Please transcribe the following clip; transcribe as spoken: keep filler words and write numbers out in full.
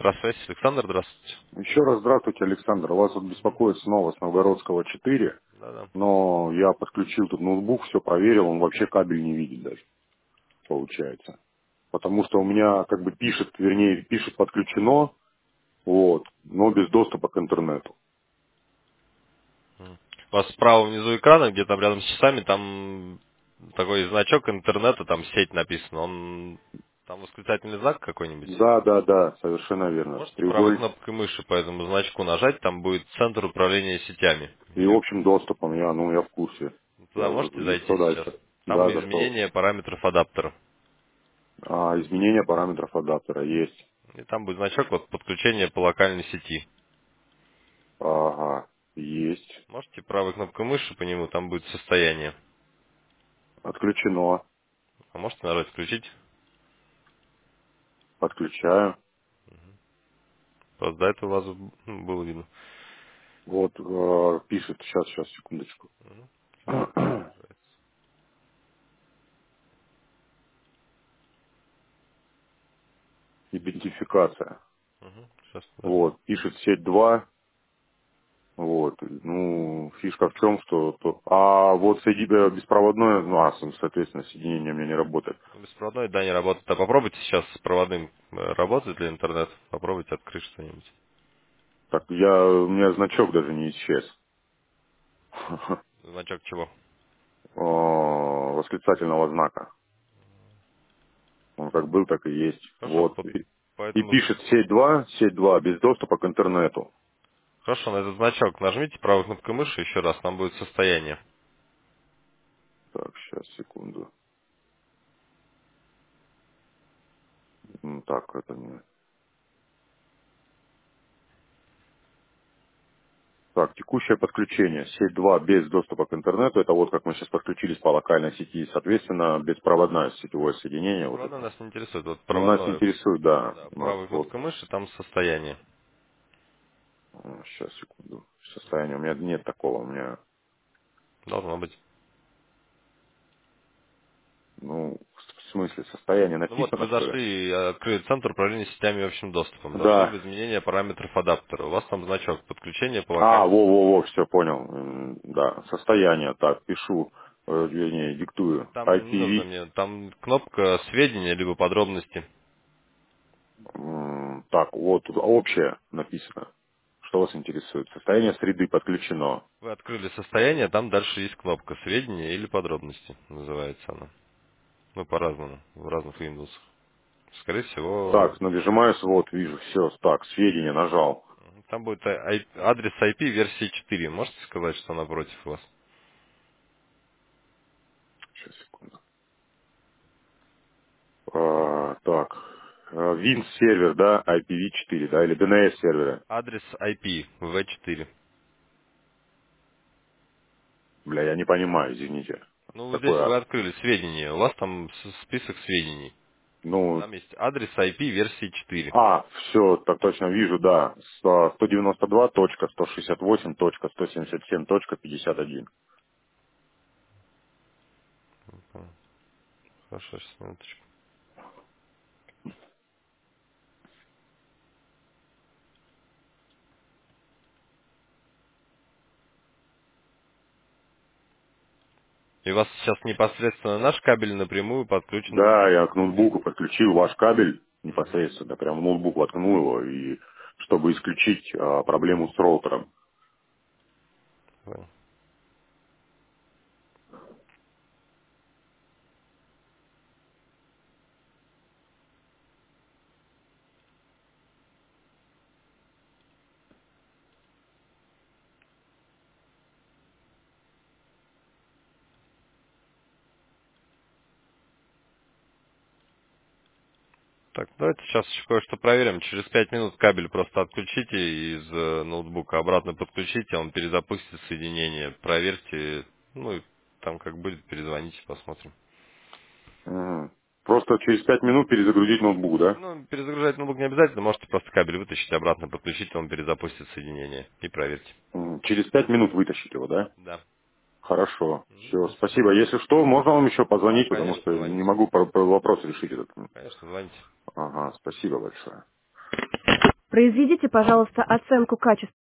Электросвязь. Александр, здравствуйте. Еще раз здравствуйте, Александр. Вас вот Мгм. беспокоит снова с Новгородского четыре, Да-да. но я подключил тут ноутбук, все проверил, он вообще кабель не видит даже, получается. Потому что у меня как бы пишет, вернее, пишет подключено, вот, но без доступа к интернету. Мгм. У вас справа внизу экрана, где там рядом с часами, там такой значок интернета, там сеть написано. Он там восклицательный знак какой-нибудь? Да, да, да, совершенно верно. Можете правой Треугольник кнопкой мыши по этому значку нажать, там будет центр управления сетями. и Или общим доступом, я, ну, я в курсе. туда Я уже, можете и зайти что сейчас? дальше? Там Да, зашел. изменение параметров адаптера. А, изменение параметров адаптера есть. И там будет значок вот подключение по локальной сети. Ага, есть. Можете правой кнопкой мыши по нему, там будет состояние. Отключено. А можете нажать включить? Подключаю. Просто до этого у вас м, было видно. Вот э, пишет, сейчас, сейчас, секундочку. Мгм. Сейчас загружается. Идентификация. Мгм. Сейчас подождем. Вот, пишет сеть два. Вот, ну, фишка в чем, что... то- а вот соединение беспроводное, ну, а, соответственно, соединение у меня не работает. Ну, беспроводной, да, не работает. А попробуйте сейчас с проводным э, работает ли интернет. Попробуйте открыть что-нибудь. Так, я, у меня значок даже не исчез. Значок чего? О, восклицательного знака. Он как был, так и есть. Хорошо, Вот. по- И и поэтому... пишет сеть два, сеть два без доступа к интернету. Хорошо, на этот значок нажмите правой кнопкой мыши еще раз, там будет состояние. Так, сейчас, секунду. М, Так, это не... Так, текущее подключение. Сеть два без доступа к интернету. Это вот как мы сейчас подключились по локальной сети. Соответственно, беспроводное сетевое соединение. Вот Беспроводной это. нас не интересует. Вот Ну, нас проводное, интересует, да. да, У нас правой вот. кнопкой мыши, там состояние. Сейчас, секунду. Состояние. У меня нет такого. У меня, Должно быть. ну, в смысле, состояние Ну вот, написано, вы что ли? зашли, и открыли центр управления сетями и общим доступом. Зашли в Да. изменение параметров адаптера. У вас там значок подключение по А, локальной сети. во-во-во, все понял. М, Да. Состояние. Так, пишу. э, Вернее, диктую. Там не нужно I P V. мне, там кнопка сведения, либо подробности. М, Так, вот тут общее написано. Что вас интересует? Состояние среды подключено. Вы открыли состояние, там дальше есть кнопка сведения или подробности, называется она. Ну, по-разному, в разных Windows. Скорее всего, Так, нажимаю свод, вижу, все, так, сведения нажал. там будет ай- адрес ай пи версии четыре. Можете сказать, что напротив вас? Сейчас, секунду. А, так, Win сервер, да, I P V четыре, да, или D N S сервера. Адрес ай пи ви четыре. Бля, я не понимаю, извините. Ну, вот здесь вы Такое, открыли сведения. У вас там с- список сведений. ну, Там есть адрес ай пи версии четыре. а, все, так точно вижу, да, сто девяносто два точка сто шестьдесят восемь точка сто семьдесят семь точка пятьдесят один. Хорошо, сейчас, минуточку. И у вас сейчас непосредственно наш кабель напрямую подключен. Да, я к ноутбуку подключил ваш кабель Мгм. непосредственно, прям в ноутбук воткнул его, и чтобы исключить а, проблему с роутером. Понял. Так, давайте сейчас еще кое-что проверим. Через пять минут кабель просто отключите из э, ноутбука, обратно подключите, он перезапустит соединение. Проверьте, ну и там как будет, перезвоните, посмотрим. Мгм. Просто через пять минут перезагрузить ноутбук, да? Ну, перезагружать ноутбук не обязательно, можете просто кабель вытащить, обратно подключить, он перезапустит соединение. И проверьте. Мгм. Через пять минут вытащить его, да? Да. Хорошо. Мгм. Все, Ну, всё. спасибо. Если что, можно вам еще Да, позвонить, потому конечно, что не звоните. могу по- по- вопрос решить этот. Конечно, звоните. Ага, спасибо большое. Произведите, пожалуйста, оценку качества